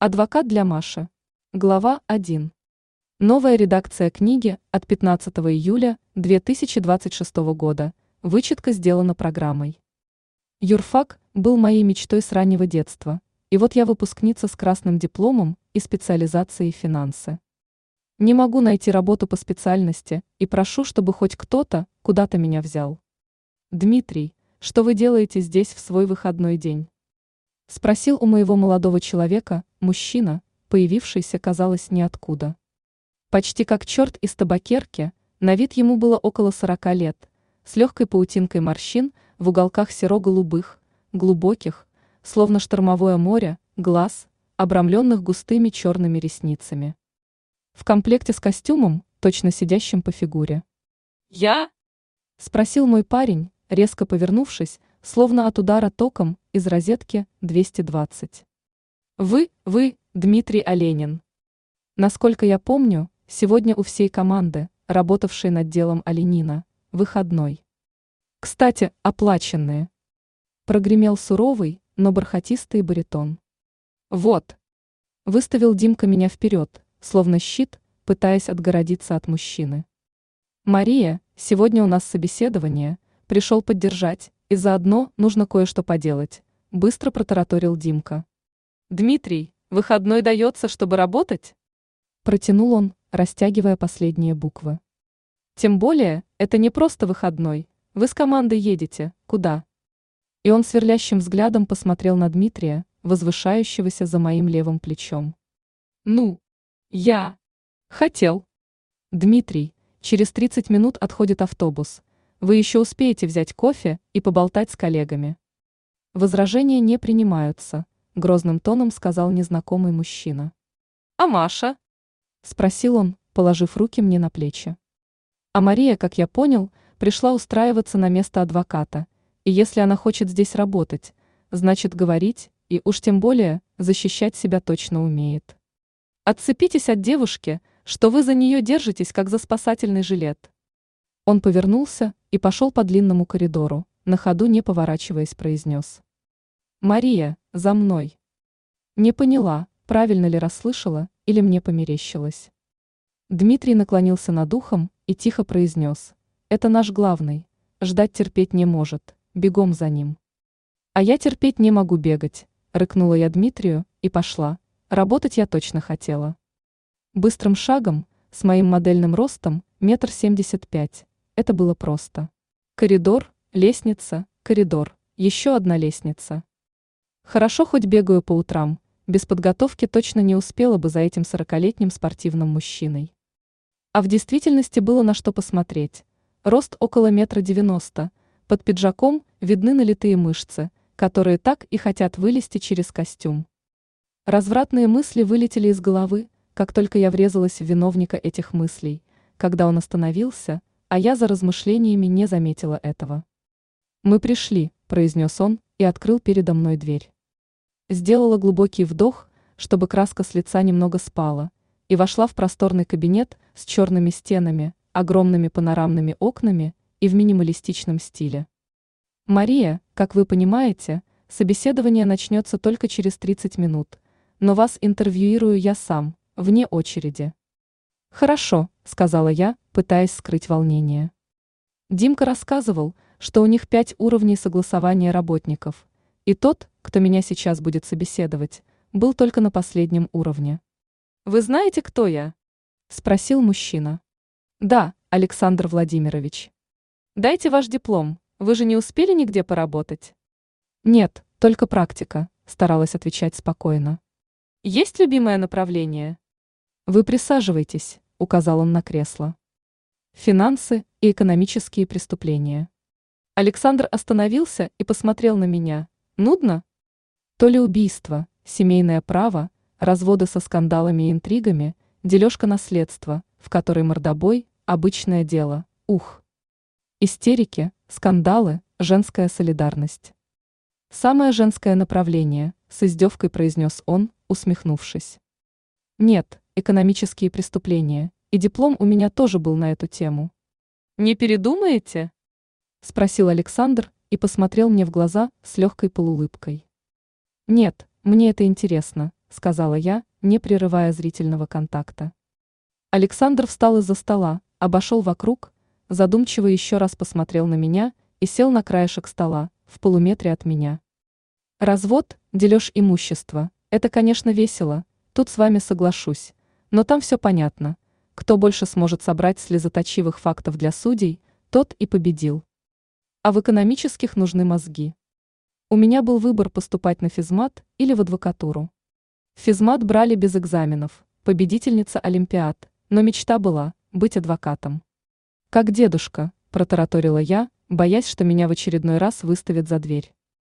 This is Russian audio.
Адвокат для Маши. Глава 1. Новая редакция книги от 15 июля 2026 года. Вычетка сделана программой. Юрфак был моей мечтой с раннего детства, и вот я выпускница с красным дипломом и специализацией финансы. Не могу найти работу по специальности и прошу, чтобы хоть кто-то куда-то меня взял. Дмитрий, что вы делаете здесь в свой выходной день? Спросил у моего молодого человека мужчина, появившийся, казалось, ниоткуда. Почти как черт из табакерки, на вид ему было около 40 лет, с легкой паутинкой морщин в уголках серо-голубых, глубоких, словно штормовое море, глаз, обрамленных густыми черными ресницами. В комплекте с костюмом, точно сидящим по фигуре. «Я?» – спросил мой парень, резко повернувшись, словно от удара током из розетки 220. Вы, Дмитрий Оленин. Насколько я помню, сегодня у всей команды, работавшей над делом Оленина, выходной. Кстати, оплаченные. Прогремел суровый, но бархатистый баритон. Вот. Выставил Димка меня вперед, словно щит, пытаясь отгородиться от мужчины. Мария, сегодня у нас собеседование, пришел поддержать, и заодно нужно кое-что поделать, быстро протараторил Димка. Дмитрий, выходной дается, чтобы работать? Протянул он, растягивая последние буквы. Тем более, это не просто выходной, вы с командой едете, куда? И он сверлящим взглядом посмотрел на Дмитрия, возвышающегося за моим левым плечом. Ну, я хотел. Дмитрий, через 30 минут отходит автобус. Вы еще успеете взять кофе и поболтать с коллегами. Возражения не принимаются, грозным тоном сказал незнакомый мужчина. А Маша? Спросил он, положив руки мне на плечи. А Мария, как я понял, пришла устраиваться на место адвоката, и если она хочет здесь работать, значит говорить, и уж тем более защищать себя точно умеет. Отцепитесь от девушки, что вы за нее держитесь, как за спасательный жилет. Он повернулся и пошел по длинному коридору, на ходу не поворачиваясь, произнес. «Мария, за мной!» Не поняла, правильно ли расслышала, или мне померещилось. Дмитрий наклонился над ухом и тихо произнес. «Это наш главный, ждать терпеть не может, бегом за ним». «А я терпеть не могу бегать», — рыкнула я Дмитрию и пошла. Работать я точно хотела. Быстрым шагом, с моим модельным ростом, 1,75 м, это было просто. Коридор, лестница, коридор, еще одна лестница. Хорошо хоть бегаю по утрам, без подготовки точно не успела бы за этим 40-летним спортивным мужчиной. А в действительности было на что посмотреть. Рост около 1,90 м, под пиджаком видны налитые мышцы, которые так и хотят вылезти через костюм. Развратные мысли вылетели из головы, как только я врезалась в виновника этих мыслей, когда он остановился, а я за размышлениями не заметила этого. «Мы пришли», – произнес он и открыл передо мной дверь. Сделала глубокий вдох, чтобы краска с лица немного спала, и вошла в просторный кабинет с черными стенами, огромными панорамными окнами и в минималистичном стиле. «Мария, как вы понимаете, собеседование начнется только через 30 минут, но вас интервьюирую я сам, вне очереди». «Хорошо», – сказала я, пытаясь скрыть волнение. Димка рассказывал, что у них 5 уровней согласования работников, и тот, кто меня сейчас будет собеседовать, был только на последнем уровне. «Вы знаете, кто я?» – спросил мужчина. «Да, Александр Владимирович». «Дайте ваш диплом, вы же не успели нигде поработать?» «Нет, только практика», – старалась отвечать спокойно. «Есть любимое направление?» «Вы присаживайтесь», – указал он на кресло. «Финансы и экономические преступления». Александр остановился и посмотрел на меня. «Нудно?» То ли убийство, семейное право, разводы со скандалами и интригами, дележка наследства, в которой мордобой – обычное дело, ух. Истерики, скандалы, женская солидарность. «Самое женское направление», – с издевкой произнес он, усмехнувшись. «Нет, экономические преступления, и диплом у меня тоже был на эту тему». «Не передумаете?» – спросил Александр и посмотрел мне в глаза с легкой полуулыбкой. «Нет, мне это интересно», сказала я, не прерывая зрительного контакта. Александр встал из-за стола, обошел вокруг, задумчиво еще раз посмотрел на меня и сел на краешек стола, в полуметре от меня. Развод, дележ имущества – это, конечно, весело, тут с вами соглашусь, но там все понятно. Кто больше сможет собрать слезоточивых фактов для судей, тот и победил. А в экономических нужны мозги. У меня был выбор поступать на физмат или в адвокатуру. Физмат брали без экзаменов, победительница олимпиад, но мечта была быть адвокатом. «Как дедушка», – протараторила я, боясь, что меня в очередной раз выставят за дверь.